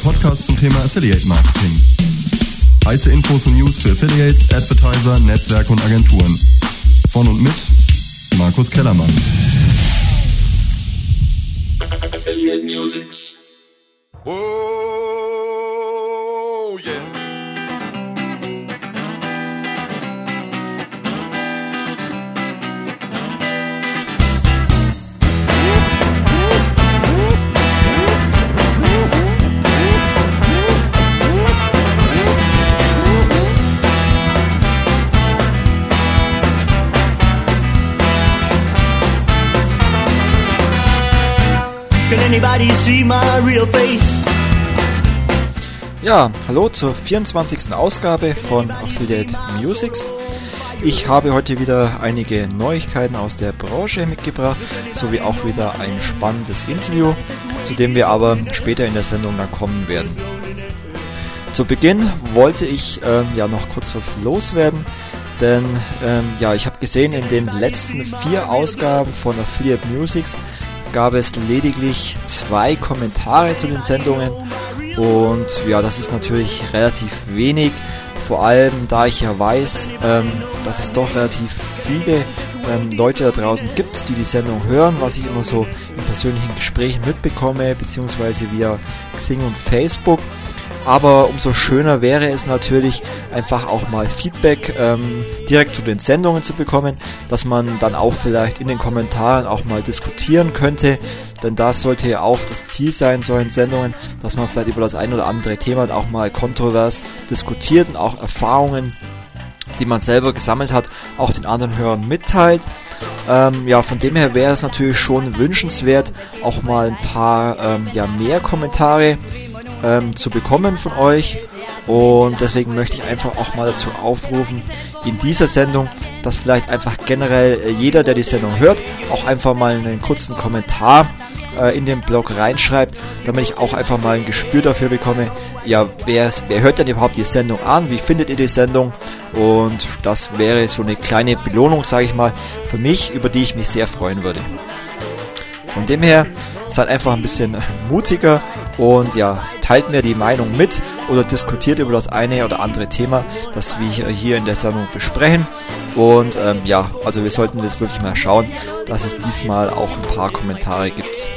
Podcast zum Thema Affiliate Marketing. Heiße Infos und News für Affiliates, Advertiser, Netzwerke und Agenturen. Von und mit Markus Kellermann. Affiliate Musics. Oh, yeah. Ja, hallo zur 24. Ausgabe von Affiliate Musics. Ich habe heute wieder einige Neuigkeiten aus der Branche mitgebracht, sowie auch wieder ein spannendes Interview, zu dem wir aber später in der Sendung dann kommen werden. Zu Beginn wollte ich noch kurz was loswerden, denn ich habe gesehen, in den letzten 4 Ausgaben von Affiliate Musics gab es lediglich 2 Kommentare zu den Sendungen und ja, das ist natürlich relativ wenig, vor allem da ich ja weiß, dass es doch relativ viele Leute da draußen gibt, die die Sendung hören, was ich immer so in persönlichen Gesprächen mitbekomme, beziehungsweise via Xing und Facebook. Aber umso schöner wäre es natürlich, einfach auch mal Feedback direkt zu den Sendungen zu bekommen, dass man dann auch vielleicht in den Kommentaren auch mal diskutieren könnte, denn das sollte ja auch das Ziel sein, solchen Sendungen, dass man vielleicht über das ein oder andere Thema auch mal kontrovers diskutiert und auch Erfahrungen, die man selber gesammelt hat, auch den anderen Hörern mitteilt. Von dem her wäre es natürlich schon wünschenswert, auch mal ein paar mehr Kommentare zu bekommen von euch, und deswegen möchte ich einfach auch mal dazu aufrufen, in dieser Sendung, dass vielleicht einfach generell jeder, der die Sendung hört, auch einfach mal einen kurzen Kommentar in den Blog reinschreibt, damit ich auch einfach mal ein Gespür dafür bekomme, ja, wer hört denn überhaupt die Sendung an, wie findet ihr die Sendung, und das wäre so eine kleine Belohnung, sage ich mal, für mich, über die ich mich sehr freuen würde. Von dem her, seid einfach ein bisschen mutiger und ja, teilt mir die Meinung mit oder diskutiert über das eine oder andere Thema, das wir hier in der Sendung besprechen. Und wir sollten jetzt wirklich mal schauen, dass es diesmal auch ein paar Kommentare gibt.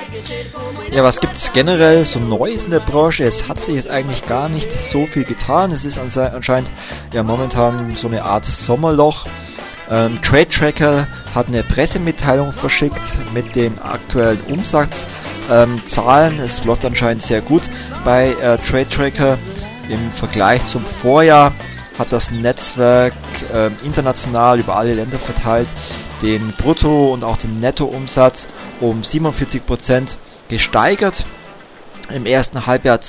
Ja, was gibt es generell so Neues in der Branche? Es hat sich jetzt eigentlich gar nicht so viel getan. Es ist anscheinend ja momentan so eine Art Sommerloch. Trade Tracker hat eine Pressemitteilung verschickt mit den aktuellen Umsatzzahlen. Es läuft anscheinend sehr gut bei Trade Tracker. Im Vergleich zum Vorjahr hat das Netzwerk international über alle Länder verteilt den Brutto- und auch den Nettoumsatz um 47% gesteigert im ersten Halbjahr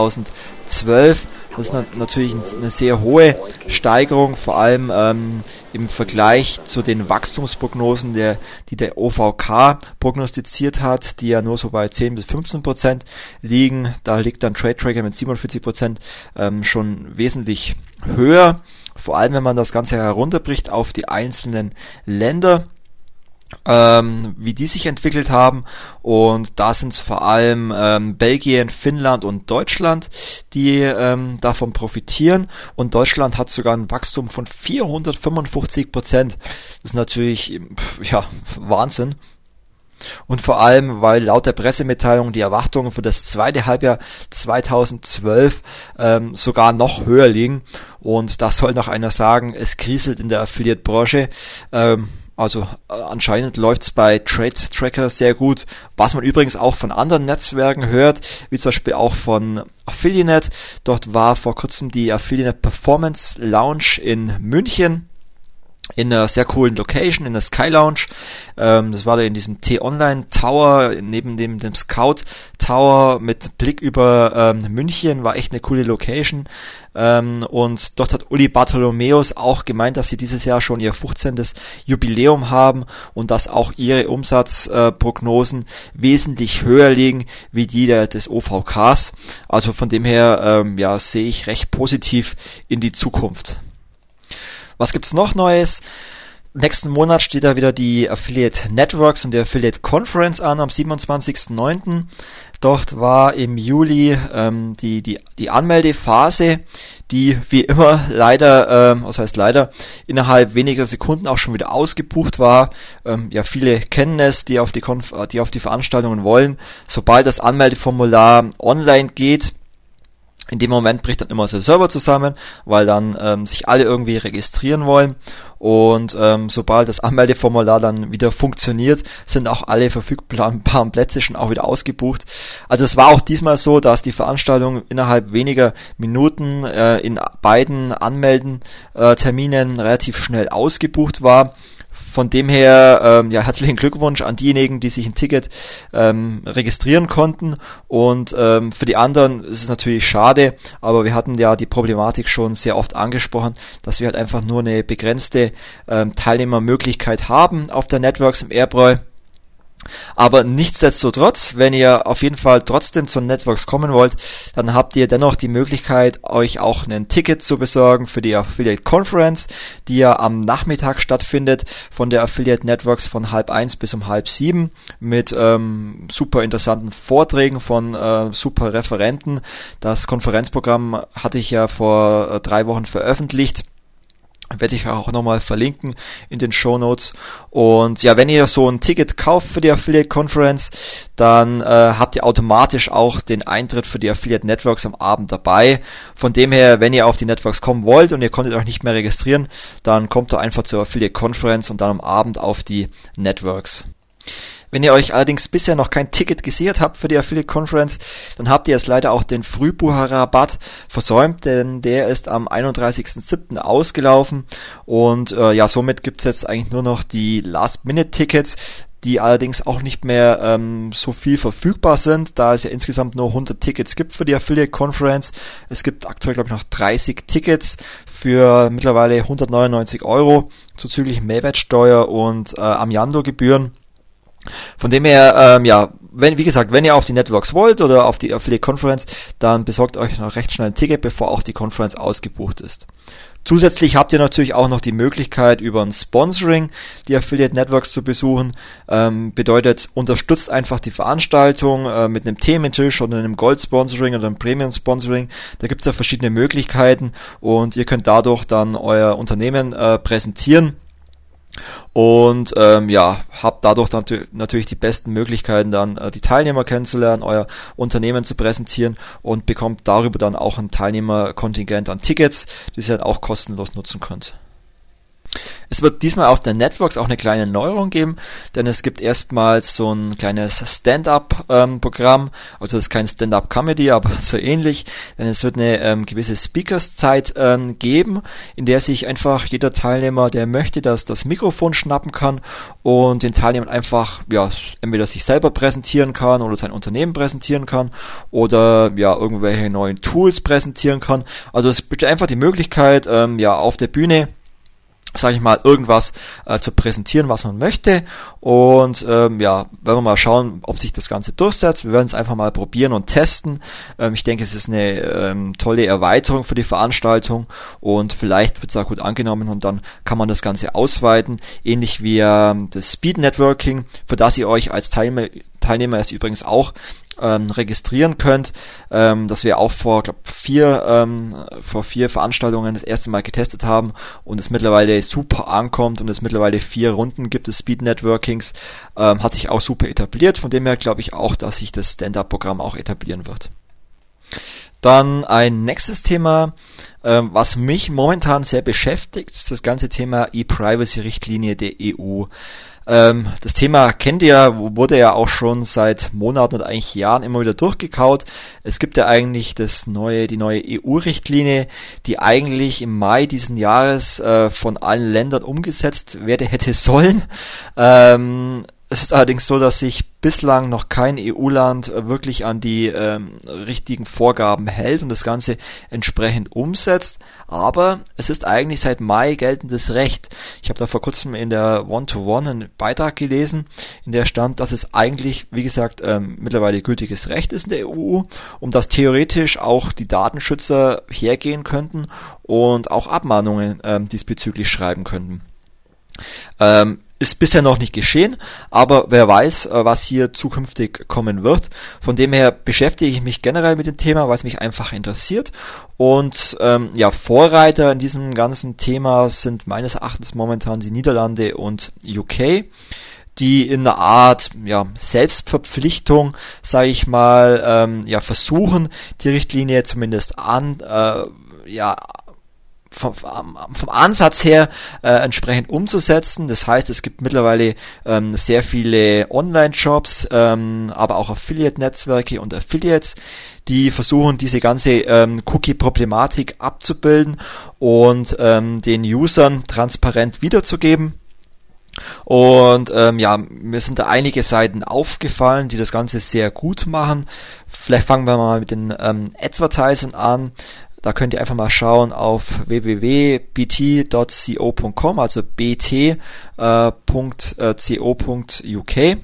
2012. Das ist natürlich eine sehr hohe Steigerung, vor allem im Vergleich zu den Wachstumsprognosen, die der OVK prognostiziert hat, die ja nur so bei 10-15% liegen. Da liegt dann Trade Tracker mit 47% schon wesentlich höher, vor allem wenn man das Ganze herunterbricht auf die einzelnen Länder, wie die sich entwickelt haben, und da sind es vor allem Belgien, Finnland und Deutschland, die davon profitieren, und Deutschland hat sogar ein Wachstum von 455%. Das ist natürlich Wahnsinn. Und vor allem, weil laut der Pressemitteilung die Erwartungen für das zweite Halbjahr 2012 sogar noch höher liegen, und da soll noch einer sagen, es kriselt in der Affiliate-Branche. Anscheinend läuft's bei Trade Tracker sehr gut, was man übrigens auch von anderen Netzwerken hört, wie zum Beispiel auch von Affiliate. Dort war vor kurzem die Affiliate Performance Lounge in München, in einer sehr coolen Location, in der Sky Lounge. Das war da in diesem T-Online Tower, neben dem Scout Tower mit Blick über München, war echt eine coole Location. Und dort hat Uli Bartholomäus auch gemeint, dass sie dieses Jahr schon ihr 15. Jubiläum haben und dass auch ihre Umsatzprognosen wesentlich höher liegen wie die des OVKs. Also von dem her sehe ich recht positiv in die Zukunft. Was gibt's noch Neues? nächsten Monat steht da wieder die Affiliate Networks und die Affiliate Conference an am 27.09. Dort war im Juli die Anmeldephase, die wie immer leider, innerhalb weniger Sekunden auch schon wieder ausgebucht war. Viele kennen es, die auf die Veranstaltungen wollen. Sobald das Anmeldeformular online geht, in dem Moment bricht dann immer so der Server zusammen, weil dann sich alle irgendwie registrieren wollen. Und sobald das Anmeldeformular dann wieder funktioniert, sind auch alle verfügbaren Plätze schon auch wieder ausgebucht. Also es war auch diesmal so, dass die Veranstaltung innerhalb weniger Minuten in beiden Anmelden-Terminen relativ schnell ausgebucht war. Von dem her, herzlichen Glückwunsch an diejenigen, die sich ein Ticket registrieren konnten, und für die anderen ist es natürlich schade, aber wir hatten ja die Problematik schon sehr oft angesprochen, dass wir halt einfach nur eine begrenzte Teilnehmermöglichkeit haben auf der Networks im Airbräu. Aber nichtsdestotrotz, wenn ihr auf jeden Fall trotzdem zu Networks kommen wollt, dann habt ihr dennoch die Möglichkeit, euch auch ein Ticket zu besorgen für die Affiliate Conference, die ja am Nachmittag stattfindet, von der Affiliate Networks von 6:30 bis 6:30 mit super interessanten Vorträgen von super Referenten. Das Konferenzprogramm hatte ich ja vor 3 Wochen veröffentlicht. Werde ich auch nochmal verlinken in den Shownotes. Und ja, wenn ihr so ein Ticket kauft für die Affiliate Conference, dann habt ihr automatisch auch den Eintritt für die Affiliate Networks am Abend dabei. Von dem her, wenn ihr auf die Networks kommen wollt und ihr konntet euch nicht mehr registrieren, dann kommt ihr einfach zur Affiliate Conference und dann am Abend auf die Networks. Wenn ihr euch allerdings bisher noch kein Ticket gesichert habt für die Affiliate Conference, dann habt ihr jetzt leider auch den Frühbucherrabatt versäumt, denn der ist am 31.07. ausgelaufen und somit gibt's jetzt eigentlich nur noch die Last-Minute-Tickets, die allerdings auch nicht mehr so viel verfügbar sind, da es ja insgesamt nur 100 Tickets gibt für die Affiliate Conference. Es gibt aktuell, glaube ich, noch 30 Tickets für mittlerweile 199 € zuzüglich Mehrwertsteuer und Amiando-Gebühren. Von dem her, wenn ihr auf die Networks wollt oder auf die Affiliate Conference, dann besorgt euch noch recht schnell ein Ticket, bevor auch die Conference ausgebucht ist. Zusätzlich habt ihr natürlich auch noch die Möglichkeit, über ein Sponsoring die Affiliate Networks zu besuchen. Bedeutet, unterstützt einfach die Veranstaltung mit einem Thementisch oder einem Gold-Sponsoring oder einem Premium-Sponsoring. Da gibt's ja verschiedene Möglichkeiten und ihr könnt dadurch dann euer Unternehmen präsentieren. Und habt dadurch natürlich die besten Möglichkeiten, dann die Teilnehmer kennenzulernen, euer Unternehmen zu präsentieren und bekommt darüber dann auch ein Teilnehmerkontingent an Tickets, die ihr dann auch kostenlos nutzen könnt. Es wird diesmal auf der Networks auch eine kleine Neuerung geben, denn es gibt erstmals so ein kleines Stand-Up-Programm, also das ist kein Stand-Up-Comedy, aber so ähnlich, denn es wird eine gewisse Speakers-Zeit geben, in der sich einfach jeder Teilnehmer, der möchte, das Mikrofon schnappen kann und den Teilnehmern einfach entweder sich selber präsentieren kann oder sein Unternehmen präsentieren kann oder irgendwelche neuen Tools präsentieren kann. Also es bietet einfach die Möglichkeit, auf der Bühne irgendwas zu präsentieren, was man möchte, und werden wir mal schauen, ob sich das Ganze durchsetzt. Wir werden es einfach mal probieren und testen. Ich denke, es ist eine tolle Erweiterung für die Veranstaltung und vielleicht wird es auch gut angenommen und dann kann man das Ganze ausweiten, ähnlich wie das Speed Networking, für das ihr euch als Teilnehmer ist übrigens auch registrieren könnt, dass wir auch vor 4 Veranstaltungen das erste Mal getestet haben und es mittlerweile super ankommt und es mittlerweile 4 Runden gibt des Speed Networkings, hat sich auch super etabliert. Von dem her glaube ich auch, dass sich das Stand-Up-Programm auch etablieren wird. Dann ein nächstes Thema, was mich momentan sehr beschäftigt, ist das ganze Thema E-Privacy-Richtlinie der EU. Das Thema kennt ihr, wurde ja auch schon seit Monaten und eigentlich Jahren immer wieder durchgekaut. Es gibt ja eigentlich die neue EU-Richtlinie, die eigentlich im Mai diesen Jahres von allen Ländern umgesetzt hätte sollen. Es ist allerdings so, dass sich bislang noch kein EU-Land wirklich an die richtigen Vorgaben hält und das Ganze entsprechend umsetzt. Aber es ist eigentlich seit Mai geltendes Recht. Ich habe da vor kurzem in der One-to-One einen Beitrag gelesen, in der stand, dass es eigentlich, wie gesagt, mittlerweile gültiges Recht ist in der EU, um das theoretisch auch die Datenschützer hergehen könnten und auch Abmahnungen diesbezüglich schreiben könnten. Ist bisher noch nicht geschehen, aber wer weiß, was hier zukünftig kommen wird. Von dem her beschäftige ich mich generell mit dem Thema, weil es mich einfach interessiert. Und Vorreiter in diesem ganzen Thema sind meines Erachtens momentan die Niederlande und UK, die in einer Art Selbstverpflichtung, sage ich mal, versuchen, die Richtlinie zumindest vom Ansatz her entsprechend umzusetzen. Das heißt, es gibt mittlerweile sehr viele Online-Shops, aber auch Affiliate-Netzwerke und Affiliates, die versuchen, diese ganze Cookie-Problematik abzubilden und den Usern transparent wiederzugeben. Und mir sind da einige Seiten aufgefallen, die das Ganze sehr gut machen. Vielleicht fangen wir mal mit den Advertisern an. Da könnt ihr einfach mal schauen auf www.bt.co.com, also bt.co.uk.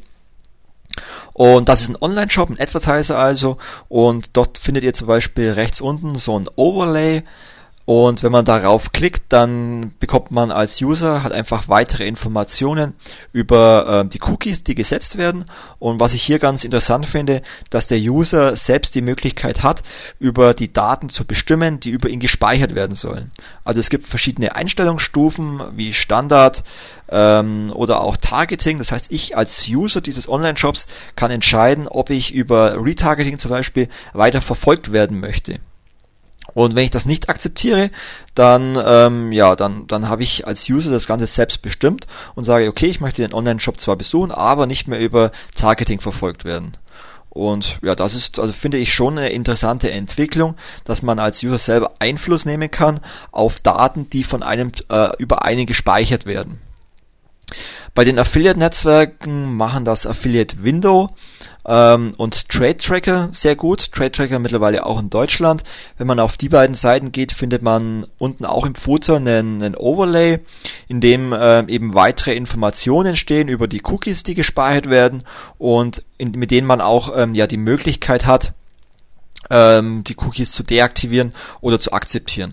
Und das ist ein Online-Shop, ein Advertiser also. Und dort findet ihr zum Beispiel rechts unten so ein Overlay. Und wenn man darauf klickt, dann bekommt man als User halt einfach weitere Informationen über die Cookies, die gesetzt werden. Und was ich hier ganz interessant finde, dass der User selbst die Möglichkeit hat, über die Daten zu bestimmen, die über ihn gespeichert werden sollen. Also es gibt verschiedene Einstellungsstufen wie Standard oder auch Targeting. Das heißt, ich als User dieses Online-Shops kann entscheiden, ob ich über Retargeting zum Beispiel weiter verfolgt werden möchte. Und wenn ich das nicht akzeptiere, dann habe ich als User das Ganze selbst bestimmt und sage, okay, ich möchte den Online-Shop zwar besuchen, aber nicht mehr über Targeting verfolgt werden. Und ja, das ist, also finde ich schon eine interessante Entwicklung, dass man als User selber Einfluss nehmen kann auf Daten, die von einem über einen gespeichert werden. Bei den Affiliate-Netzwerken machen das Affiliate Window und Trade Tracker sehr gut. Trade Tracker mittlerweile auch in Deutschland. Wenn man auf die beiden Seiten geht, findet man unten auch im Footer einen Overlay, in dem eben weitere Informationen stehen über die Cookies, die gespeichert werden und mit denen man auch die Möglichkeit hat, die Cookies zu deaktivieren oder zu akzeptieren.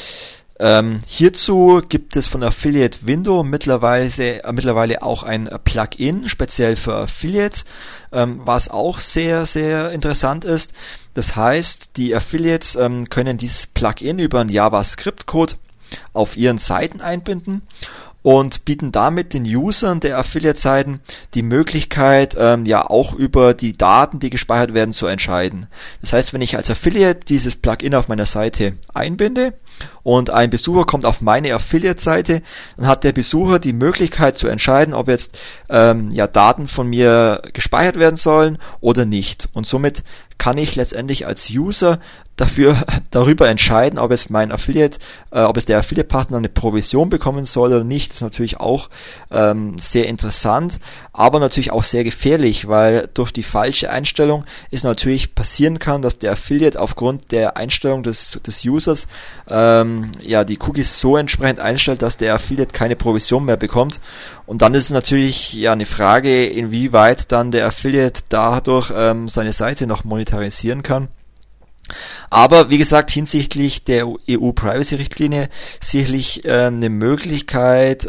Hierzu gibt es von Affiliate Window mittlerweile auch ein Plugin, speziell für Affiliates, was auch sehr, sehr interessant ist. Das heißt, die Affiliates können dieses Plugin über einen JavaScript-Code auf ihren Seiten einbinden und bieten damit den Usern der Affiliate-Seiten die Möglichkeit, auch über die Daten, die gespeichert werden, zu entscheiden. Das heißt, wenn ich als Affiliate dieses Plugin auf meiner Seite einbinde und ein Besucher kommt auf meine Affiliate-Seite, dann hat der Besucher die Möglichkeit zu entscheiden, ob jetzt Daten von mir gespeichert werden sollen oder nicht. Und somit kann ich letztendlich als User darüber entscheiden, ob es der Affiliate-Partner eine Provision bekommen soll oder nicht. Das ist natürlich auch sehr interessant, aber natürlich auch sehr gefährlich, weil durch die falsche Einstellung es natürlich passieren kann, dass der Affiliate aufgrund der Einstellung des Users die Cookies so entsprechend einstellt, dass der Affiliate keine Provision mehr bekommt. Und dann ist es natürlich eine Frage, inwieweit dann der Affiliate dadurch seine Seite noch monetarisieren kann. Aber wie gesagt, hinsichtlich der EU-Privacy-Richtlinie sicherlich eine Möglichkeit,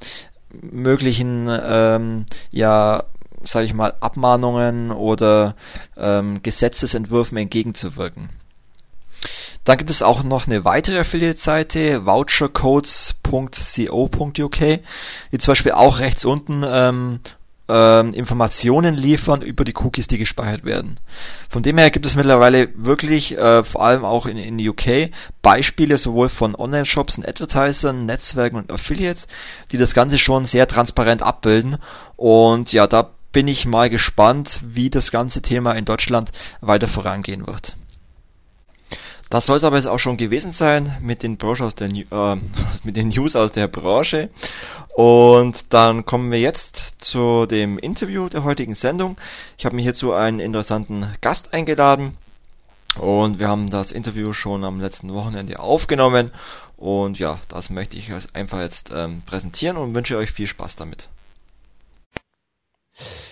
Abmahnungen oder Gesetzesentwürfen entgegenzuwirken. Dann gibt es auch noch eine weitere Affiliate-Seite, vouchercodes.co.uk, die zum Beispiel auch rechts unten Informationen liefern über die Cookies, die gespeichert werden. Von dem her gibt es mittlerweile wirklich, vor allem auch in UK, Beispiele sowohl von Online-Shops und Advertisern, Netzwerken und Affiliates, die das Ganze schon sehr transparent abbilden. Und ja, da bin ich mal gespannt, wie das ganze Thema in Deutschland weiter vorangehen wird. Das soll es aber jetzt auch schon gewesen sein mit den News aus der Branche. Und dann kommen wir jetzt zu dem Interview der heutigen Sendung. Ich habe mir hierzu einen interessanten Gast eingeladen und wir haben das Interview schon am letzten Wochenende aufgenommen. Und ja, das möchte ich einfach jetzt präsentieren und wünsche euch viel Spaß damit.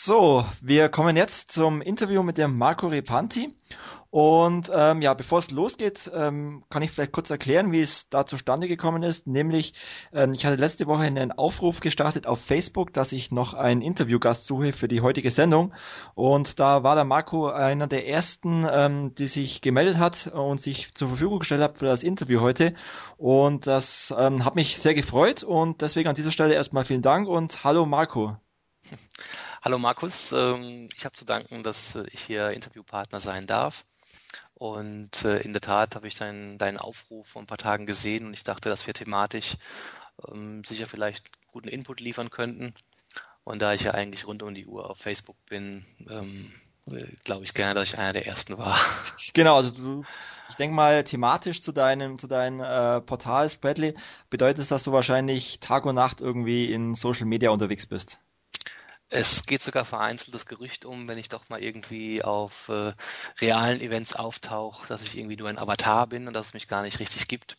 So, wir kommen jetzt zum Interview mit dem Marco Repanti. Und bevor es losgeht, kann ich vielleicht kurz erklären, wie es da zustande gekommen ist. Nämlich, ich hatte letzte Woche einen Aufruf gestartet auf Facebook, dass ich noch einen Interviewgast suche für die heutige Sendung. Und da war der Marco einer der ersten, die sich gemeldet hat und sich zur Verfügung gestellt hat für das Interview heute. Und das hat mich sehr gefreut und deswegen an dieser Stelle erstmal vielen Dank und hallo Marco. Hallo Markus, ich habe zu danken, dass ich hier Interviewpartner sein darf. Und in der Tat habe ich deinen Aufruf vor ein paar Tagen gesehen und ich dachte, dass wir thematisch sicher vielleicht guten Input liefern könnten. Und da ich ja eigentlich rund um die Uhr auf Facebook bin, glaube ich gerne, dass ich einer der Ersten war. Genau, also ich denke mal, thematisch zu deinem Portal Spreadly bedeutet es, dass du wahrscheinlich Tag und Nacht irgendwie in Social Media unterwegs bist. Es geht sogar vereinzelt das Gerücht um, wenn ich doch mal irgendwie auf realen Events auftauche, dass ich irgendwie nur ein Avatar bin und dass es mich gar nicht richtig gibt.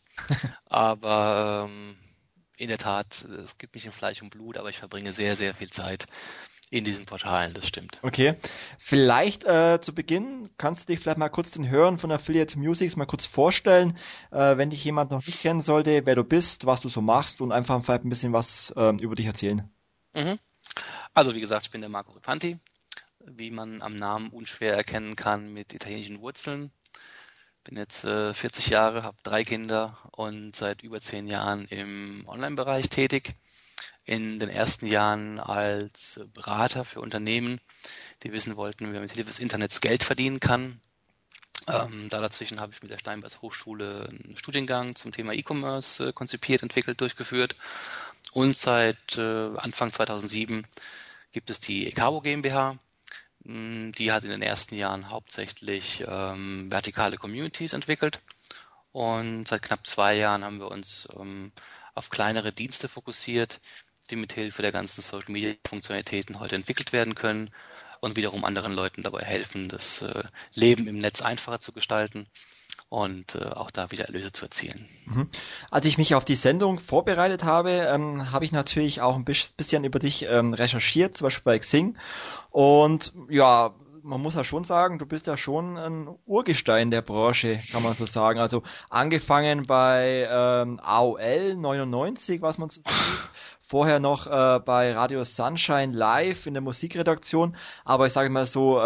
Aber in der Tat, es gibt mich in Fleisch und Blut, aber ich verbringe sehr, sehr viel Zeit in diesen Portalen, das stimmt. Okay, vielleicht zu Beginn kannst du dich vielleicht mal kurz den Hörern von Affiliate Musics mal kurz vorstellen, wenn dich jemand noch nicht kennen sollte, wer du bist, was du so machst und einfach vielleicht ein bisschen was über dich erzählen. Mhm. Also wie gesagt, ich bin der Marco Repanti, wie man am Namen unschwer erkennen kann, mit italienischen Wurzeln. Bin jetzt 40 Jahre, habe 3 Kinder und seit über 10 Jahren im Online-Bereich tätig. In den ersten Jahren als Berater für Unternehmen, die wissen wollten, wie man mit Hilfe des Internets Geld verdienen kann. Dazwischen habe ich mit der Steinbeis Hochschule einen Studiengang zum Thema E-Commerce konzipiert, entwickelt, durchgeführt. Und seit Anfang 2007 gibt es die Ekabo GmbH. Die hat in den ersten Jahren hauptsächlich vertikale Communities entwickelt. Und seit knapp 2 Jahren haben wir uns auf kleinere Dienste fokussiert, die mit Hilfe der ganzen Social-Media-Funktionalitäten heute entwickelt werden können und wiederum anderen Leuten dabei helfen, das Leben im Netz einfacher zu gestalten und auch da wieder Erlöse zu erzielen. Als ich mich auf die Sendung vorbereitet habe, habe ich natürlich auch ein bisschen über dich recherchiert, zum Beispiel bei Xing. Und ja, man muss ja schon sagen, du bist ja schon ein Urgestein der Branche, kann man so sagen. Also angefangen bei AOL 99, was man so sieht. Vorher noch bei Radio Sunshine Live in der Musikredaktion. Aber ich sage mal so,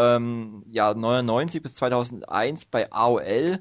99 bis 2001 bei AOL.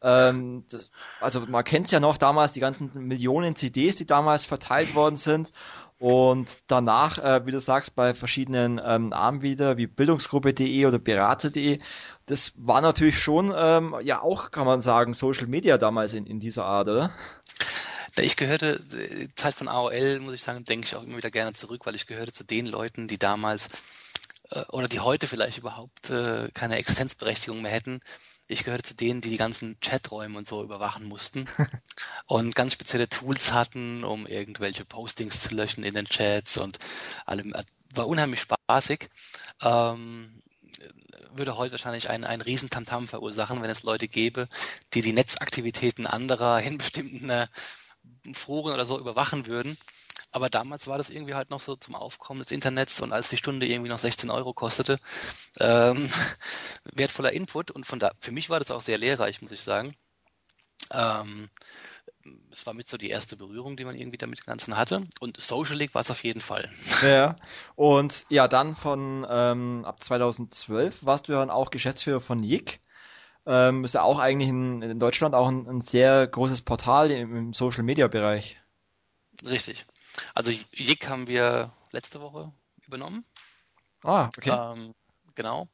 Also man kennt es ja noch damals, die ganzen Millionen CDs, die damals verteilt worden sind. Und danach, wie du sagst, bei verschiedenen Anbietern wie Bildungsgruppe.de oder Berater.de, das war natürlich schon, auch, kann man sagen, Social Media damals in dieser Art, oder? Ich gehörte, die Zeit von AOL, muss ich sagen, denke ich auch immer wieder gerne zurück, weil ich gehörte zu den Leuten, die damals oder die heute vielleicht überhaupt keine Existenzberechtigung mehr hätten. Ich gehörte zu denen, die die ganzen Chaträume und so überwachen mussten und ganz spezielle Tools hatten, um irgendwelche Postings zu löschen in den Chats und allem. War unheimlich spaßig. Würde heute wahrscheinlich einen riesen Tamtam verursachen, wenn es Leute gäbe, die die Netzaktivitäten anderer in bestimmten Foren oder so überwachen würden. Aber damals war das irgendwie halt noch so zum Aufkommen des Internets und als die Stunde irgendwie noch 16 Euro kostete, wertvoller Input und für mich war das auch sehr lehrreich, muss ich sagen. Es war mit so die erste Berührung, die man irgendwie damit dem Ganzen hatte und Social war es auf jeden Fall. Ja, und ja, dann von ab 2012 warst du ja dann auch Geschäftsführer von YIK. Ist ja auch eigentlich in Deutschland auch ein sehr großes Portal im Social-Media-Bereich. Richtig. Also YIK haben wir letzte Woche übernommen. Ah, okay. Genau.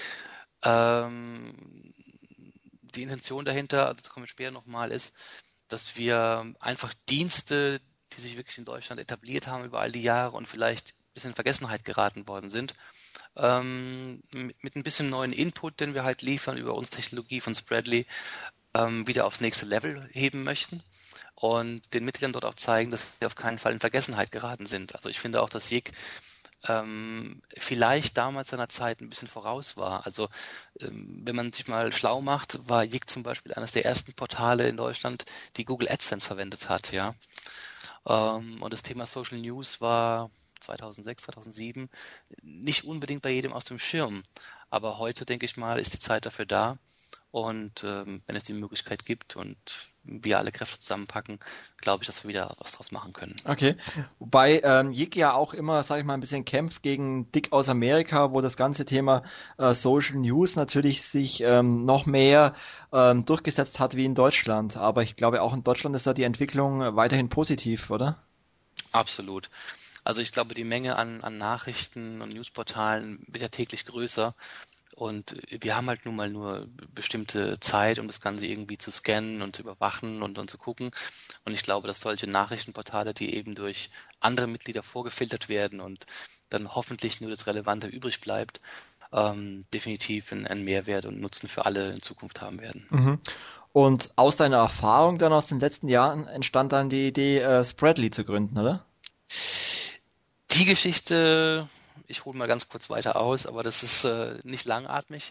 Die Intention dahinter, das kommen wir später nochmal, ist, dass wir einfach Dienste, die sich wirklich in Deutschland etabliert haben über all die Jahre und vielleicht ein bisschen in Vergessenheit geraten worden sind, mit ein bisschen neuen Input, den wir halt liefern über unsere Technologie von Spreadly, wieder aufs nächste Level heben möchten und den Mitgliedern dort auch zeigen, dass wir auf keinen Fall in Vergessenheit geraten sind. Also ich finde auch, dass YIK vielleicht damals seiner Zeit ein bisschen voraus war. Also wenn man sich mal schlau macht, war YIK zum Beispiel eines der ersten Portale in Deutschland, die Google AdSense verwendet hat, ja. Und das Thema Social News war 2006, 2007 nicht unbedingt bei jedem aus dem Schirm. Aber heute, denke ich mal, ist die Zeit dafür da. Und wenn es die Möglichkeit gibt und wir alle Kräfte zusammenpacken, glaube ich, dass wir wieder was draus machen können. Okay. Wobei Jig ja auch immer, sage ich mal, ein bisschen kämpft gegen Dick aus Amerika, wo das ganze Thema Social News natürlich sich noch mehr durchgesetzt hat wie in Deutschland. Aber ich glaube, auch in Deutschland ist da die Entwicklung weiterhin positiv, oder? Absolut. Also ich glaube, die Menge an Nachrichten und Newsportalen wird ja täglich größer. Und wir haben halt nun mal nur bestimmte Zeit, um das Ganze irgendwie zu scannen und zu überwachen und zu gucken. Und ich glaube, dass solche Nachrichtenportale, die eben durch andere Mitglieder vorgefiltert werden und dann hoffentlich nur das Relevante übrig bleibt, definitiv einen Mehrwert und Nutzen für alle in Zukunft haben werden. Mhm. Und aus deiner Erfahrung dann aus den letzten Jahren entstand dann die Idee, Spreadly zu gründen, oder? Die Geschichte, ich hole mal ganz kurz weiter aus, aber das ist nicht langatmig.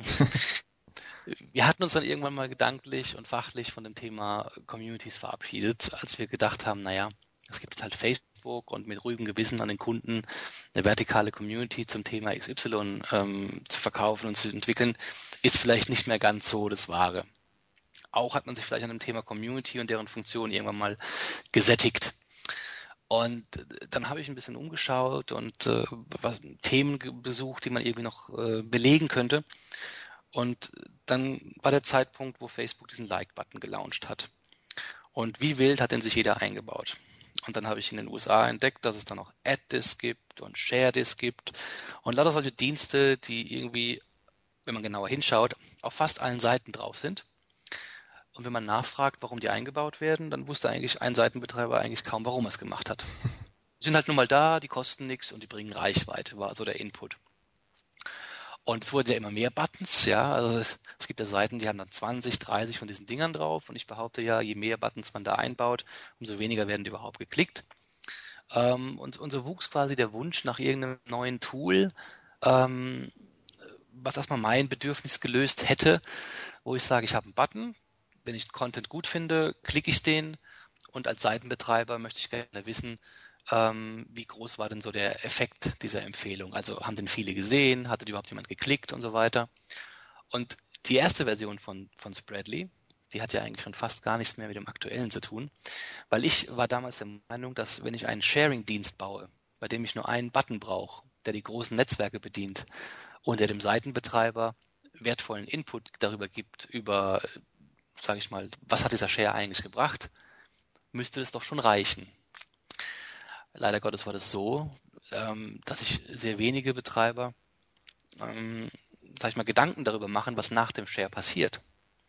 Wir hatten uns dann irgendwann mal gedanklich und fachlich von dem Thema Communities verabschiedet, als wir gedacht haben, naja, es gibt jetzt halt Facebook und mit ruhigem Gewissen an den Kunden eine vertikale Community zum Thema XY zu verkaufen und zu entwickeln, ist vielleicht nicht mehr ganz so das Wahre. Auch hat man sich vielleicht an dem Thema Community und deren Funktion irgendwann mal gesättigt. Und dann habe ich ein bisschen umgeschaut und Themen besucht, die man irgendwie noch belegen könnte. Und dann war der Zeitpunkt, wo Facebook diesen Like-Button gelauncht hat. Und wie wild hat den sich jeder eingebaut. Und dann habe ich in den USA entdeckt, dass es dann auch Add-This gibt und Share-This gibt. Und lauter solche Dienste, die irgendwie, wenn man genauer hinschaut, auf fast allen Seiten drauf sind. Und wenn man nachfragt, warum die eingebaut werden, dann wusste eigentlich ein Seitenbetreiber eigentlich kaum, warum er es gemacht hat. Die sind halt nun mal da, die kosten nichts und die bringen Reichweite, war so der Input. Und es wurden ja immer mehr Buttons, ja, also es gibt ja Seiten, die haben dann 20, 30 von diesen Dingern drauf und ich behaupte ja, je mehr Buttons man da einbaut, umso weniger werden die überhaupt geklickt. Und so wuchs quasi der Wunsch nach irgendeinem neuen Tool, was erstmal mein Bedürfnis gelöst hätte, wo ich sage, ich habe einen Button, wenn ich Content gut finde, klicke ich den und als Seitenbetreiber möchte ich gerne wissen, wie groß war denn so der Effekt dieser Empfehlung? Also haben den viele gesehen, hatte überhaupt jemand geklickt und so weiter. Und die erste Version von Spreadly, die hat ja eigentlich schon fast gar nichts mehr mit dem aktuellen zu tun, weil ich war damals der Meinung, dass wenn ich einen Sharing-Dienst baue, bei dem ich nur einen Button brauche, der die großen Netzwerke bedient und der dem Seitenbetreiber wertvollen Input darüber gibt, über, sage ich mal, was hat dieser Share eigentlich gebracht, müsste das doch schon reichen. Leider Gottes war das so, dass sich sehr wenige Betreiber, sag ich mal, Gedanken darüber machen, was nach dem Share passiert.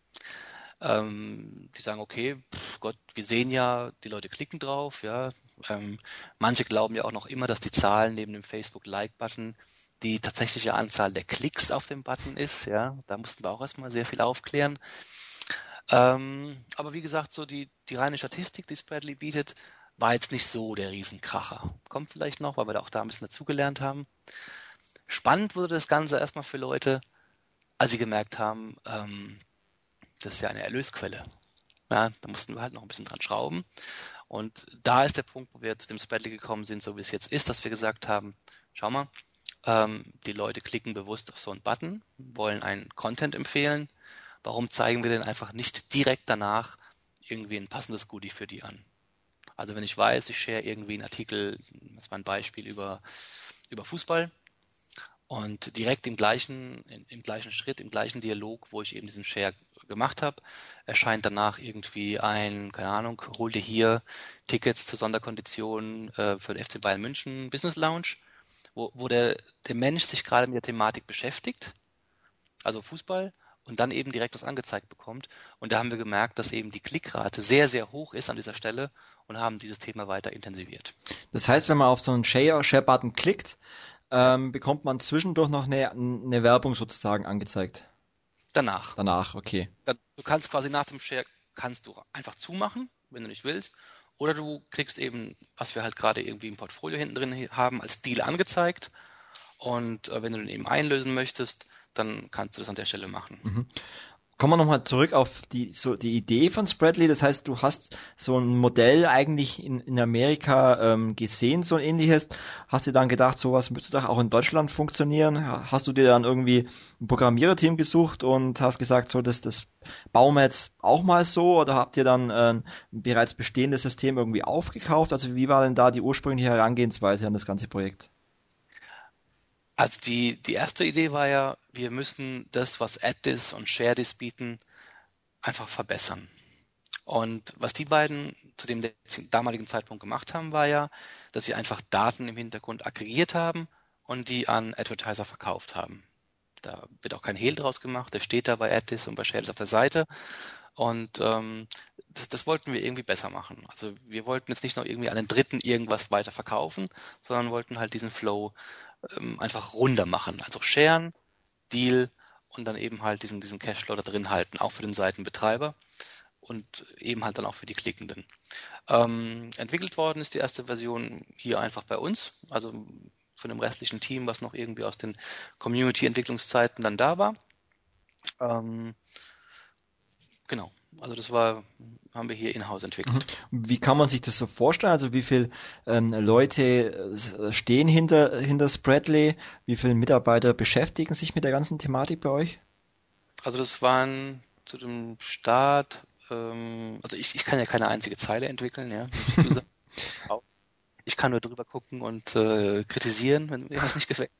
Die sagen, okay, Gott, wir sehen ja, die Leute klicken drauf, ja. Manche glauben ja auch noch immer, dass die Zahlen neben dem Facebook-Like-Button die tatsächliche Anzahl der Klicks auf dem Button ist, ja. Da mussten wir auch erstmal sehr viel aufklären. Aber wie gesagt, so die reine Statistik, die Spreadly bietet, war jetzt nicht so der Riesenkracher. Kommt vielleicht noch, weil wir da auch da ein bisschen dazugelernt haben. Spannend wurde das Ganze erstmal für Leute, als sie gemerkt haben, das ist ja eine Erlösquelle. Ja, da mussten wir halt noch ein bisschen dran schrauben. Und da ist der Punkt, wo wir zu dem Spreadly gekommen sind, so wie es jetzt ist, dass wir gesagt haben, schau mal, die Leute klicken bewusst auf so einen Button, wollen einen Content empfehlen. Warum zeigen wir denn einfach nicht direkt danach irgendwie ein passendes Goodie für die an? Also wenn ich weiß, ich share irgendwie einen Artikel, das war ein Beispiel über Fußball und direkt im gleichen Schritt, im gleichen Dialog, wo ich eben diesen Share gemacht habe, erscheint danach irgendwie keine Ahnung, hol dir hier Tickets zu Sonderkonditionen für den FC Bayern München Business Lounge, wo der Mensch sich gerade mit der Thematik beschäftigt, also Fußball, und dann eben direkt was angezeigt bekommt. Und da haben wir gemerkt, dass eben die Klickrate sehr, sehr hoch ist an dieser Stelle und haben dieses Thema weiter intensiviert. Das heißt, wenn man auf so einen Share-Button klickt, bekommt man zwischendurch noch eine Werbung sozusagen angezeigt? Danach, okay. Du kannst quasi nach dem Share, kannst du einfach zumachen, wenn du nicht willst, oder du kriegst eben, was wir halt gerade irgendwie im Portfolio hinten drin haben, als Deal angezeigt. Und wenn du den eben einlösen möchtest, dann kannst du das an der Stelle machen. Mhm. Kommen wir nochmal zurück auf die Idee von Spreadly. Das heißt, du hast so ein Modell eigentlich in Amerika gesehen, so ein ähnliches. Hast dir dann gedacht, sowas müsste doch auch in Deutschland funktionieren. Hast du dir dann irgendwie ein Programmiererteam gesucht und hast gesagt, so das bauen wir jetzt auch mal so? Oder habt ihr dann ein bereits bestehendes System irgendwie aufgekauft? Also wie war denn da die ursprüngliche Herangehensweise an das ganze Projekt? Also die erste Idee war ja, wir müssen das, was AddThis und ShareThis bieten, einfach verbessern. Und was die beiden zu dem damaligen Zeitpunkt gemacht haben, war ja, dass sie einfach Daten im Hintergrund aggregiert haben und die an Advertiser verkauft haben. Da wird auch kein Hehl draus gemacht, der steht da bei AddThis und bei ShareThis auf der Seite. Und das wollten wir irgendwie besser machen. Also wir wollten jetzt nicht noch irgendwie an den Dritten irgendwas weiter verkaufen, sondern wollten halt diesen Flow einfach runder machen. Also sharen, Deal und dann eben halt diesen Cashflow da drin halten, auch für den Seitenbetreiber und eben halt dann auch für die Klickenden. Entwickelt worden ist die erste Version hier einfach bei uns, also von dem restlichen Team, was noch irgendwie aus den Community-Entwicklungszeiten dann da war. Genau, also das haben wir hier in-house entwickelt. Wie kann man sich das so vorstellen? Also wie viele Leute stehen hinter Spreadly? Wie viele Mitarbeiter beschäftigen sich mit der ganzen Thematik bei euch? Also das waren zu dem Start, also ich kann ja keine einzige Zeile entwickeln, ja. Ich kann nur drüber gucken und kritisieren, wenn mir was nicht gefällt.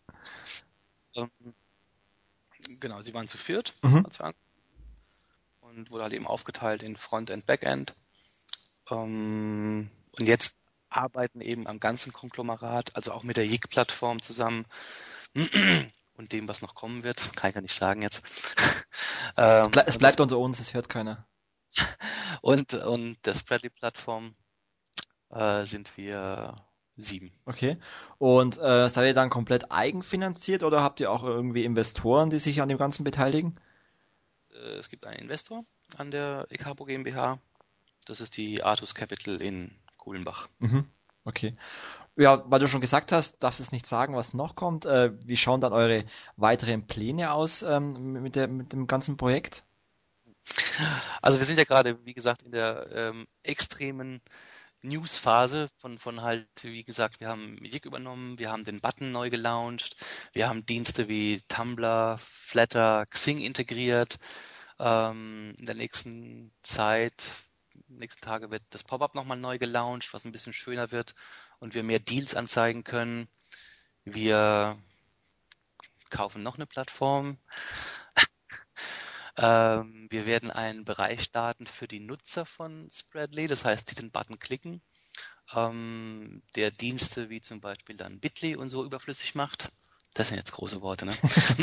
Genau, sie waren zu viert, als wir angefangen und wurde halt eben aufgeteilt in Frontend, Backend. Und jetzt arbeiten eben am ganzen Konglomerat, also auch mit der YIG-Plattform zusammen und dem, was noch kommen wird, kann ich ja nicht sagen jetzt. Es bleibt unter uns, es hört keiner. Und der Spreadly-Plattform sind wir 7. Okay. Und seid ihr dann komplett eigenfinanziert oder habt ihr auch irgendwie Investoren, die sich an dem Ganzen beteiligen? Es gibt einen Investor an der Ekabo GmbH. Das ist die Artus Capital in Kuhlenbach. Okay. Ja, weil du schon gesagt hast, darfst es nicht sagen, was noch kommt. Wie schauen dann eure weiteren Pläne aus mit dem ganzen Projekt? Also wir sind ja gerade, wie gesagt, in der extremen News-Phase von halt, wie gesagt, wir haben YIG übernommen, wir haben den Button neu gelauncht, wir haben Dienste wie Tumblr, Flattr, Xing integriert. In der nächsten Tage wird das Pop-up nochmal neu gelauncht, was ein bisschen schöner wird und wir mehr Deals anzeigen können. Wir kaufen noch eine Plattform. Wir werden einen Bereich starten für die Nutzer von Spreadly, das heißt, die den Button klicken, der Dienste wie zum Beispiel dann Bitly und so überflüssig macht. Das sind jetzt große Worte, ne?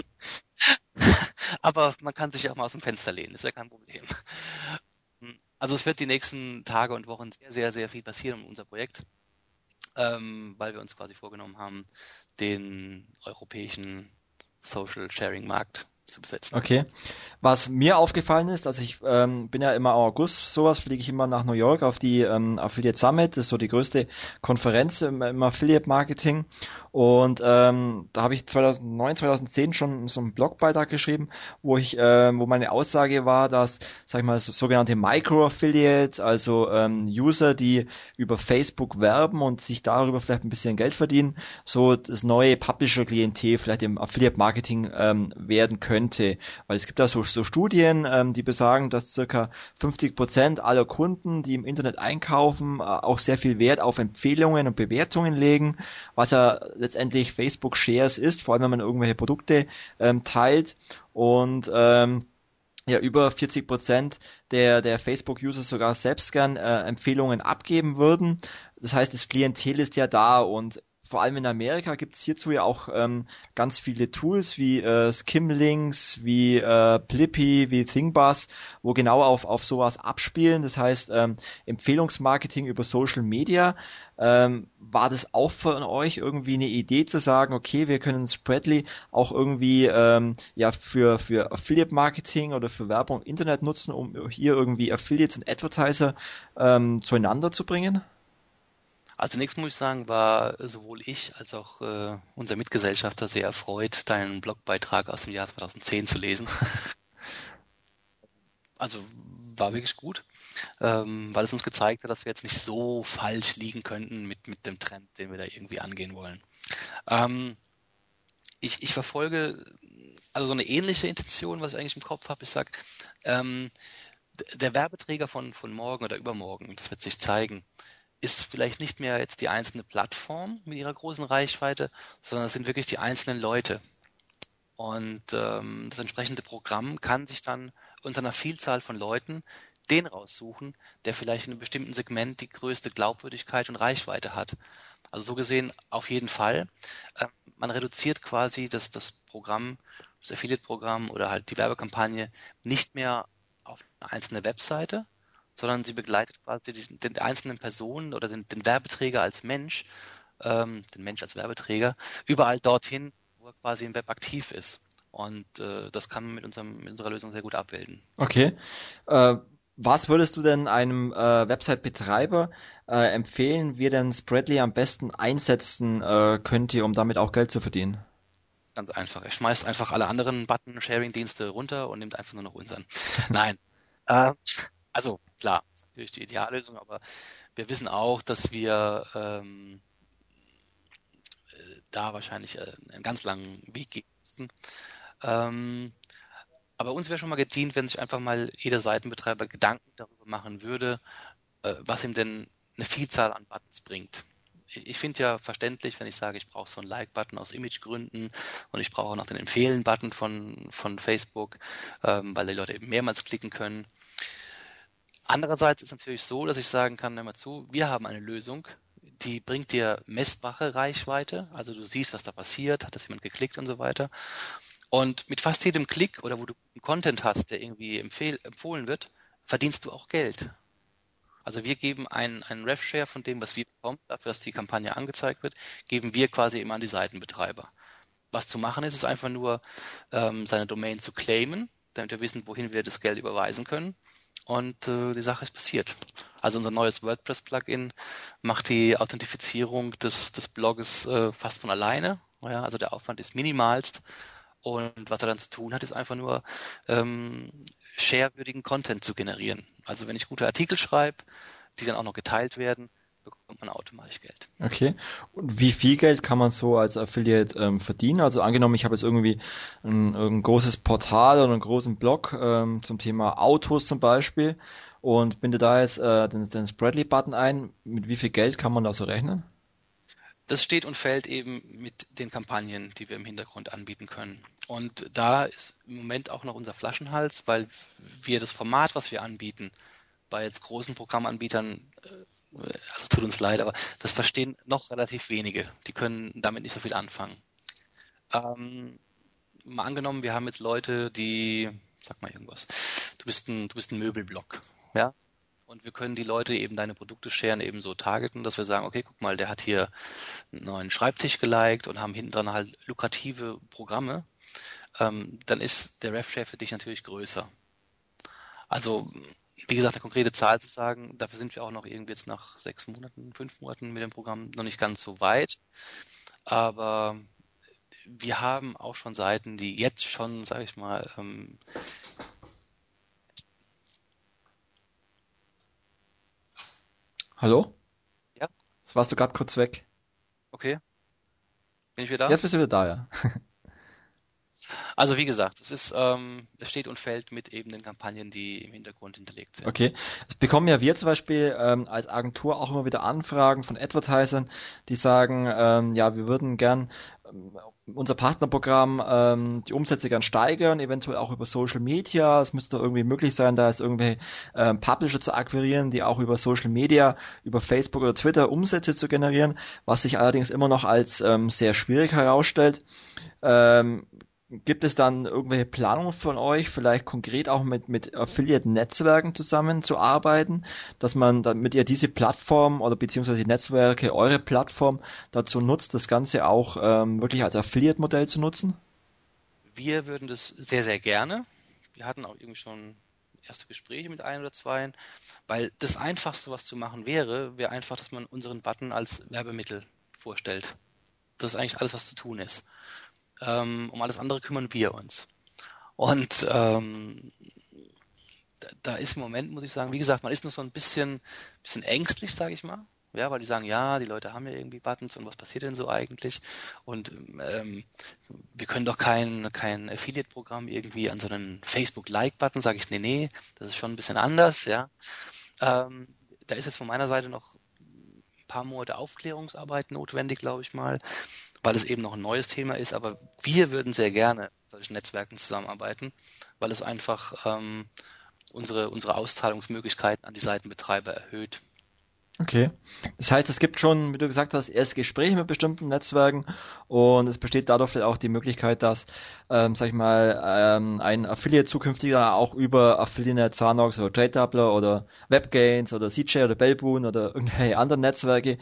Aber man kann sich auch mal aus dem Fenster lehnen, ist ja kein Problem. Also es wird die nächsten Tage und Wochen sehr, sehr, sehr viel passieren in unser Projekt, weil wir uns quasi vorgenommen haben, den europäischen Social Sharing Markt zu besetzen. Okay. Was mir aufgefallen ist, also ich bin ja immer im August, sowas fliege ich immer nach New York auf die Affiliate Summit, das ist so die größte Konferenz im Affiliate Marketing und da habe ich 2009, 2010 schon so einen Blogbeitrag geschrieben, wo meine Aussage war, dass, sag ich mal, sogenannte Micro-Affiliates, also User, die über Facebook werben und sich darüber vielleicht ein bisschen Geld verdienen, so das neue Publisher-Klientel vielleicht im Affiliate Marketing werden könnte, weil es gibt da so Studien, die besagen, dass circa 50% aller Kunden, die im Internet einkaufen, auch sehr viel Wert auf Empfehlungen und Bewertungen legen, was ja letztendlich Facebook Shares ist, vor allem wenn man irgendwelche Produkte teilt und über 40% der Facebook-User sogar selbst gern Empfehlungen abgeben würden. Das heißt, das Klientel ist ja da und vor allem in Amerika gibt es hierzu ja auch ganz viele Tools wie Skimlinks, wie Blippy, wie Thingbuzz, wo genau auf sowas abspielen. Das heißt, Empfehlungsmarketing über Social Media. War das auch von euch irgendwie eine Idee zu sagen, okay, wir können Spreadly auch irgendwie für Affiliate Marketing oder für Werbung im Internet nutzen, um hier irgendwie Affiliates und Advertiser zueinander zu bringen? Also zunächst muss ich sagen, war sowohl ich als auch unser Mitgesellschafter sehr erfreut, deinen Blogbeitrag aus dem Jahr 2010 zu lesen. Also war wirklich gut, weil es uns gezeigt hat, dass wir jetzt nicht so falsch liegen könnten mit dem Trend, den wir da irgendwie angehen wollen. Ich verfolge also so eine ähnliche Intention, was ich eigentlich im Kopf habe. Ich sage, der Werbeträger von morgen oder übermorgen, das wird sich zeigen, ist vielleicht nicht mehr jetzt die einzelne Plattform mit ihrer großen Reichweite, sondern es sind wirklich die einzelnen Leute. Und das entsprechende Programm kann sich dann unter einer Vielzahl von Leuten den raussuchen, der vielleicht in einem bestimmten Segment die größte Glaubwürdigkeit und Reichweite hat. Also so gesehen auf jeden Fall. Man reduziert quasi das Programm, das Affiliate-Programm oder halt die Werbekampagne nicht mehr auf eine einzelne Webseite, sondern sie begleitet quasi den einzelnen Personen oder den Werbeträger als Mensch, den Mensch als Werbeträger, überall dorthin, wo er quasi im Web aktiv ist. Und das kann man mit unserer Lösung sehr gut abbilden. Okay. Was würdest du denn einem Website-Betreiber empfehlen, wie er denn Spreadly am besten einsetzen könnte, um damit auch Geld zu verdienen? Ganz einfach. Er schmeißt einfach alle anderen Button-Sharing-Dienste runter und nimmt einfach nur noch unseren. Nein. Also klar, das ist natürlich die Ideallösung, aber wir wissen auch, dass wir da wahrscheinlich einen ganz langen Weg gehen müssten. Aber uns wäre schon mal gedient, wenn sich einfach mal jeder Seitenbetreiber Gedanken darüber machen würde, was ihm denn eine Vielzahl an Buttons bringt. Ich finde ja verständlich, wenn ich sage, ich brauche so einen Like-Button aus Imagegründen und ich brauche auch noch den Empfehlen-Button von Facebook, weil die Leute eben mehrmals klicken können. Andererseits ist es natürlich so, dass ich sagen kann, hör mal zu, wir haben eine Lösung, die bringt dir messbare Reichweite, also du siehst, was da passiert, hat das jemand geklickt und so weiter. Und mit fast jedem Klick oder wo du Content hast, der irgendwie empfohlen wird, verdienst du auch Geld. Also wir geben einen Rev-Share von dem, was wir bekommen, dafür, dass die Kampagne angezeigt wird, geben wir quasi immer an die Seitenbetreiber. Was zu machen ist einfach nur, seine Domain zu claimen, damit wir wissen, wohin wir das Geld überweisen können. Und die Sache ist passiert. Also unser neues WordPress-Plugin macht die Authentifizierung des Blogs fast von alleine. Ja, also der Aufwand ist minimalst. Und was er dann zu tun hat, ist einfach nur sharewürdigen Content zu generieren. Also wenn ich gute Artikel schreibe, die dann auch noch geteilt werden, bekommt man automatisch Geld. Okay. Und wie viel Geld kann man so als Affiliate verdienen? Also angenommen, ich habe jetzt irgendwie ein großes Portal oder einen großen Blog zum Thema Autos zum Beispiel und binde da jetzt den Spreadly-Button ein. Mit wie viel Geld kann man da so rechnen? Das steht und fällt eben mit den Kampagnen, die wir im Hintergrund anbieten können. Und da ist im Moment auch noch unser Flaschenhals, weil wir das Format, was wir anbieten, bei jetzt großen Programmanbietern, also tut uns leid, aber das verstehen noch relativ wenige. Die können damit nicht so viel anfangen. Mal angenommen, wir haben jetzt Leute, die, sag mal irgendwas, du bist ein Möbelblock, ja? Und wir können die Leute eben deine Produkte sharen, eben so targeten, dass wir sagen, okay, guck mal, der hat hier einen neuen Schreibtisch geliked und haben hinten dran halt lukrative Programme. Dann ist der Rev-Share für dich natürlich größer. Also, wie gesagt, eine konkrete Zahl zu sagen, dafür sind wir auch noch irgendwie jetzt nach 6 Monaten, 5 Monaten mit dem Programm noch nicht ganz so weit. Aber wir haben auch schon Seiten, die jetzt schon, sage ich mal, Hallo? Ja, Jetzt warst du gerade kurz weg. okay, bin ich wieder da? Jetzt bist du wieder da, ja. Also wie gesagt, es steht und fällt mit eben den Kampagnen, die im Hintergrund hinterlegt sind. Okay. Es bekommen ja wir zum Beispiel als Agentur auch immer wieder Anfragen von Advertisern, die sagen, ja, wir würden gern unser Partnerprogramm die Umsätze gern steigern, eventuell auch über Social Media. Es müsste irgendwie möglich sein, da ist irgendwelche Publisher zu akquirieren, die auch über Social Media, über Facebook oder Twitter Umsätze zu generieren, was sich allerdings immer noch als sehr schwierig herausstellt. Gibt es dann irgendwelche Planungen von euch, vielleicht konkret auch mit Affiliate-Netzwerken zusammenzuarbeiten, dass man, damit ihr diese Plattform oder beziehungsweise die Netzwerke, eure Plattform dazu nutzt, das Ganze auch wirklich als Affiliate-Modell zu nutzen? Wir würden das sehr, sehr gerne. Wir hatten auch irgendwie schon erste Gespräche mit ein oder zwei, weil das Einfachste, was zu machen wäre einfach, dass man unseren Button als Werbemittel vorstellt. Das ist eigentlich alles, was zu tun ist. Um alles andere kümmern wir uns. Und da ist im Moment, muss ich sagen, wie gesagt, man ist noch so ein bisschen ängstlich, sage ich mal. Ja, weil die sagen, ja, die Leute haben ja irgendwie Buttons und was passiert denn so eigentlich? Und wir können doch kein Affiliate-Programm irgendwie an so einen Facebook-Like-Button, sage ich, nee, das ist schon ein bisschen anders, ja. Da ist jetzt von meiner Seite noch ein paar Monate Aufklärungsarbeit notwendig, glaube ich mal, weil es eben noch ein neues Thema ist, aber wir würden sehr gerne mit solchen Netzwerken zusammenarbeiten, weil es einfach unsere Auszahlungsmöglichkeiten an die Seitenbetreiber erhöht. Okay. Das heißt, es gibt schon, wie du gesagt hast, erste Gespräche mit bestimmten Netzwerken und es besteht dadurch vielleicht auch die Möglichkeit, dass, sag ich mal, ein Affiliate zukünftig dann auch über Affiliate Zanox oder JDoubler oder WebGains oder CJ oder Bellboon oder irgendwelche anderen Netzwerke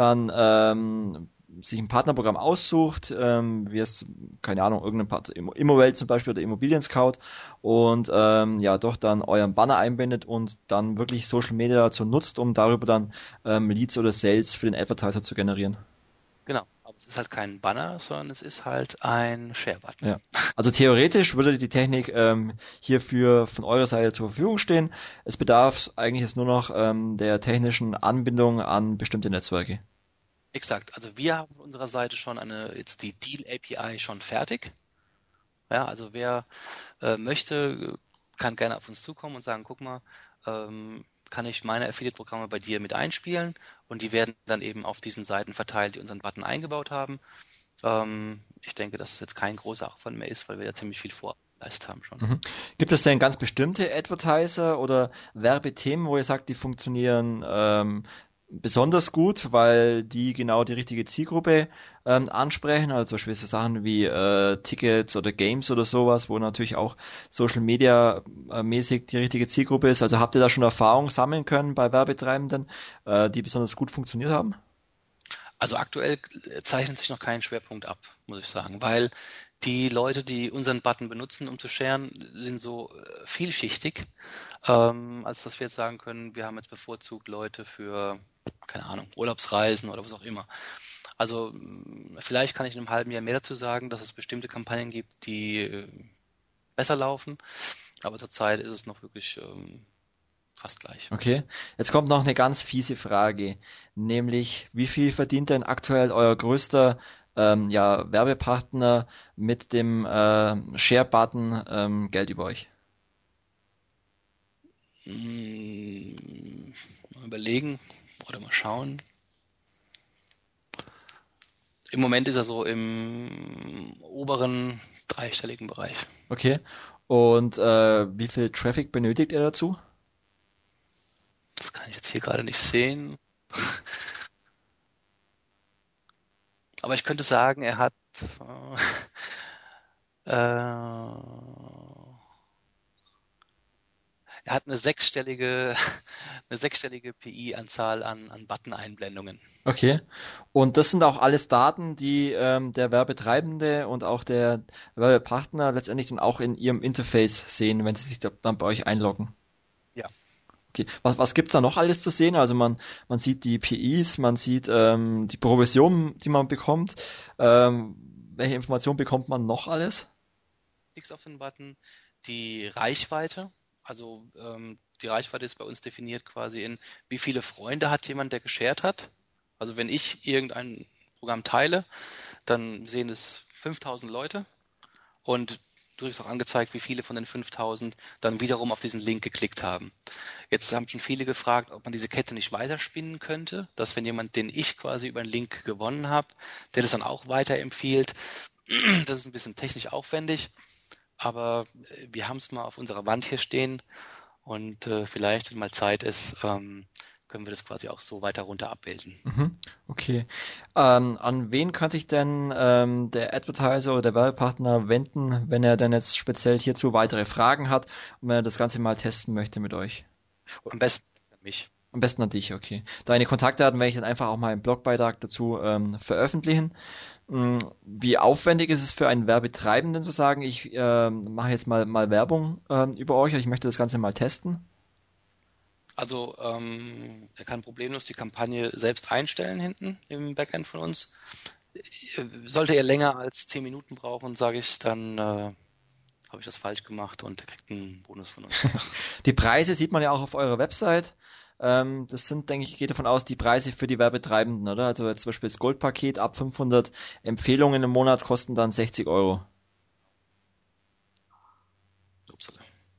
dann sich ein Partnerprogramm aussucht, wie es, keine Ahnung, irgendein Partner, Immowelt zum Beispiel oder Immobilien Scout und doch dann euren Banner einbindet und dann wirklich Social Media dazu nutzt, um darüber dann Leads oder Sales für den Advertiser zu generieren. Genau, aber es ist halt kein Banner, sondern es ist halt ein Share-Button. Ja. Also theoretisch würde die Technik hierfür von eurer Seite zur Verfügung stehen. Es bedarf eigentlich jetzt nur noch der technischen Anbindung an bestimmte Netzwerke. Exakt, also wir haben von unserer Seite schon jetzt die Deal API schon fertig. Ja, also wer möchte, kann gerne auf uns zukommen und sagen, guck mal, kann ich meine Affiliate-Programme bei dir mit einspielen und die werden dann eben auf diesen Seiten verteilt, die unseren Button eingebaut haben. Ich denke, dass es jetzt kein großer Aufwand mehr ist, weil wir ja ziemlich viel vorgeleistet haben schon. Mhm. Gibt es denn ganz bestimmte Advertiser oder Werbethemen, wo ihr sagt, die funktionieren besonders gut, weil die genau die richtige Zielgruppe ansprechen, also zum Beispiel so Sachen wie Tickets oder Games oder sowas, wo natürlich auch Social Media mäßig die richtige Zielgruppe ist. Also habt ihr da schon Erfahrung sammeln können bei Werbetreibenden, die besonders gut funktioniert haben? Also aktuell zeichnet sich noch kein Schwerpunkt ab, muss ich sagen, weil die Leute, die unseren Button benutzen, um zu sharen, sind so vielschichtig, als dass wir jetzt sagen können, wir haben jetzt bevorzugt Leute für, keine Ahnung, Urlaubsreisen oder was auch immer. Also vielleicht kann ich in einem halben Jahr mehr dazu sagen, dass es bestimmte Kampagnen gibt, die besser laufen, aber zurzeit ist es noch wirklich fast gleich. Okay, jetzt kommt noch eine ganz fiese Frage, nämlich wie viel verdient denn aktuell euer größter Werbepartner mit dem Share-Button Geld über euch? Mal überlegen oder mal schauen. Im Moment ist er so im oberen dreistelligen Bereich. Okay, und wie viel Traffic benötigt ihr dazu? Das kann ich jetzt hier gerade nicht sehen. Aber ich könnte sagen, er hat eine sechsstellige PI-Anzahl an Button-Einblendungen. Okay, und das sind auch alles Daten, die der Werbetreibende und auch der Werbepartner letztendlich dann auch in ihrem Interface sehen, wenn sie sich dann bei euch einloggen. Ja. Okay, was gibt's da noch alles zu sehen? Also man sieht die PIs, man sieht die Provisionen, die man bekommt. Welche Informationen bekommt man noch alles? Klickst auf den Button, die Reichweite. Also die Reichweite ist bei uns definiert quasi in, wie viele Freunde hat jemand, der geshared hat. Also wenn ich irgendein Programm teile, dann sehen es 5000 Leute und du kriegst auch angezeigt, wie viele von den 5000 dann wiederum auf diesen Link geklickt haben. Jetzt haben schon viele gefragt, ob man diese Kette nicht weiterspinnen könnte, dass wenn jemand, den ich quasi über einen Link gewonnen habe, der das dann auch weiterempfiehlt. Das ist ein bisschen technisch aufwendig, aber wir haben es mal auf unserer Wand hier stehen und vielleicht, wenn mal Zeit ist, können wir das quasi auch so weiter runter abbilden. Okay. An wen könnte ich denn der Advertiser oder der Werbepartner wenden, wenn er denn jetzt speziell hierzu weitere Fragen hat und wenn er das Ganze mal testen möchte mit euch? Am besten an mich. Am besten an dich, okay. Deine Kontaktdaten werde ich dann einfach auch mal im Blogbeitrag dazu veröffentlichen. Wie aufwendig ist es für einen Werbetreibenden zu sagen, ich mache jetzt mal Werbung über euch, ich möchte das Ganze mal testen? Also er kann problemlos die Kampagne selbst einstellen hinten im Backend von uns. Sollte er länger als 10 Minuten brauchen, sage ich, dann habe ich das falsch gemacht und der kriegt einen Bonus von uns. Die Preise sieht man ja auch auf eurer Website. Das sind, denke ich, geht davon aus, die Preise für die Werbetreibenden, oder? Also jetzt zum Beispiel das Goldpaket ab 500 Empfehlungen im Monat kosten dann 60 Euro. Upsala.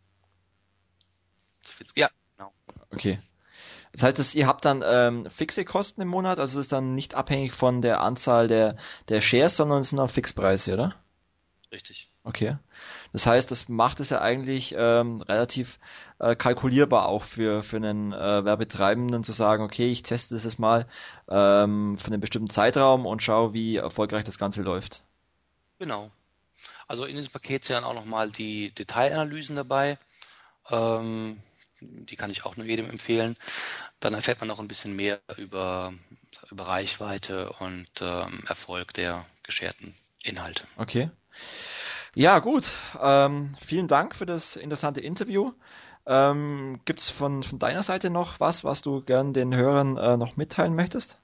Ja, genau. Okay. Das heißt, ihr habt dann fixe Kosten im Monat, also das ist dann nicht abhängig von der Anzahl der Shares, sondern es sind dann Fixpreise, oder? Richtig. Okay. Das heißt, das macht es ja eigentlich relativ kalkulierbar auch für einen Werbetreibenden zu sagen, okay, ich teste das jetzt mal für einen bestimmten Zeitraum und schaue, wie erfolgreich das Ganze läuft. Genau. Also in diesem Paket sind dann auch nochmal die Detailanalysen dabei. Die kann ich auch nur jedem empfehlen. Dann erfährt man noch ein bisschen mehr über Reichweite und Erfolg der gesharten Inhalte. Okay. Ja, gut. Vielen Dank für das interessante Interview. Gibt's von deiner Seite noch was du gern den Hörern noch mitteilen möchtest?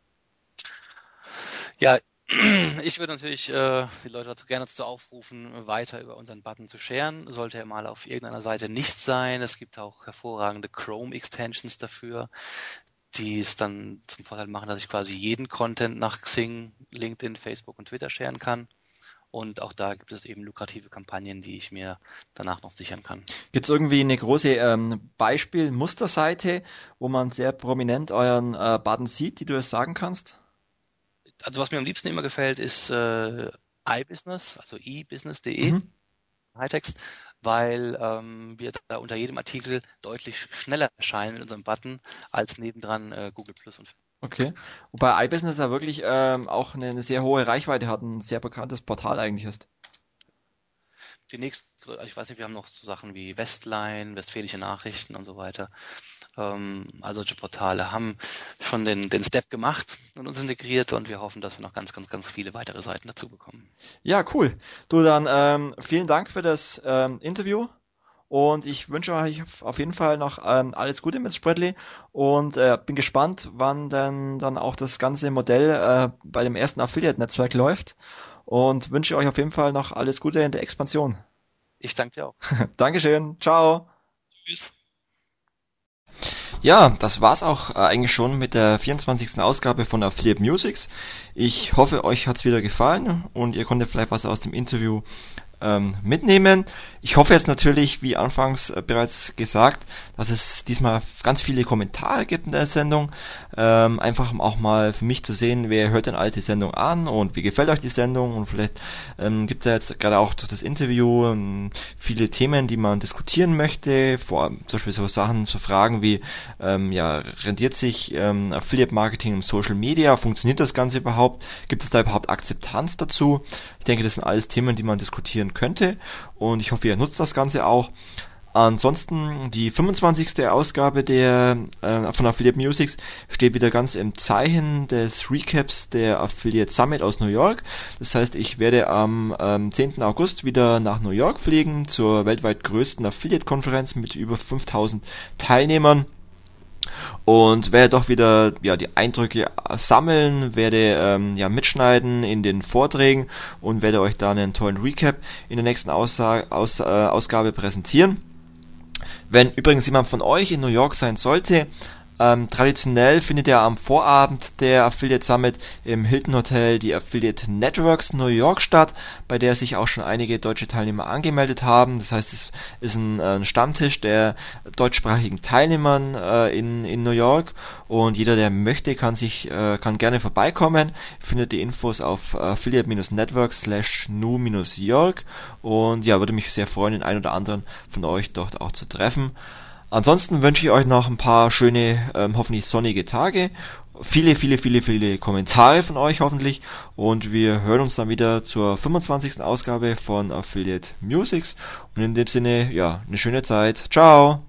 Ja, ich würde natürlich die Leute gerne dazu aufrufen, weiter über unseren Button zu sharen. Sollte er mal auf irgendeiner Seite nicht sein. Es gibt auch hervorragende Chrome-Extensions dafür, die es dann zum Vorteil machen, dass ich quasi jeden Content nach Xing, LinkedIn, Facebook und Twitter sharen kann. Und auch da gibt es eben lukrative Kampagnen, die ich mir danach noch sichern kann. Gibt es irgendwie eine große Beispiel-Musterseite, wo man sehr prominent euren Button sieht, die du es sagen kannst? Also was mir am liebsten immer gefällt, ist iBusiness, also ibusiness.de, Hightext, weil wir da unter jedem Artikel deutlich schneller erscheinen in unserem Button als nebendran Google Plus und Okay. Wobei iBusiness ja wirklich auch eine sehr hohe Reichweite hat, ein sehr bekanntes Portal eigentlich ist. Die nächste, ich weiß nicht, wir haben noch so Sachen wie Westline, Westfälische Nachrichten und so weiter. Also solche Portale haben schon den Step gemacht und uns integriert und wir hoffen, dass wir noch ganz, ganz, ganz viele weitere Seiten dazu bekommen. Ja, cool. Du, dann vielen Dank für das Interview und ich wünsche euch auf jeden Fall noch alles Gute mit Spreadly und bin gespannt, wann denn dann auch das ganze Modell bei dem ersten Affiliate-Netzwerk läuft und wünsche euch auf jeden Fall noch alles Gute in der Expansion. Ich danke dir auch. Dankeschön. Ciao. Tschüss. Ja, das war's auch eigentlich schon mit der 24. Ausgabe von Affiliate Musics. Ich hoffe, euch hat's wieder gefallen und ihr konntet vielleicht was aus dem Interview mitnehmen. Ich hoffe jetzt natürlich, wie anfangs bereits gesagt, dass es diesmal ganz viele Kommentare gibt in der Sendung. Einfach auch mal für mich zu sehen, wer hört denn alle die Sendung an und wie gefällt euch die Sendung und vielleicht gibt es ja jetzt gerade auch durch das Interview viele Themen, die man diskutieren möchte, vor allem zum Beispiel so Sachen, so Fragen wie rendiert sich Affiliate Marketing im Social Media, funktioniert das Ganze überhaupt, gibt es da überhaupt Akzeptanz dazu? Ich denke, das sind alles Themen, die man diskutieren könnte und ich hoffe, ihr nutzt das Ganze auch. Ansonsten die 25. Ausgabe von Affiliate Musics steht wieder ganz im Zeichen des Recaps der Affiliate Summit aus New York. Das heißt, ich werde am 10. August wieder nach New York fliegen zur weltweit größten Affiliate-Konferenz mit über 5000 Teilnehmern. Und werde doch wieder die Eindrücke sammeln, werde mitschneiden in den Vorträgen und werde euch da einen tollen Recap in der nächsten Ausgabe präsentieren. Wenn übrigens jemand von euch in New York sein sollte, traditionell findet ja am Vorabend der Affiliate Summit im Hilton Hotel die Affiliate Networks New York statt, bei der sich auch schon einige deutsche Teilnehmer angemeldet haben. Das heißt, es ist ein Stammtisch der deutschsprachigen Teilnehmern in New York und jeder, der möchte, kann gerne vorbeikommen. Findet die Infos auf affiliate-networks/new-york und würde mich sehr freuen, den einen oder anderen von euch dort auch zu treffen. Ansonsten wünsche ich euch noch ein paar schöne, hoffentlich sonnige Tage, viele Kommentare von euch hoffentlich und wir hören uns dann wieder zur 25. Ausgabe von Affiliate Musics und in dem Sinne, eine schöne Zeit. Ciao!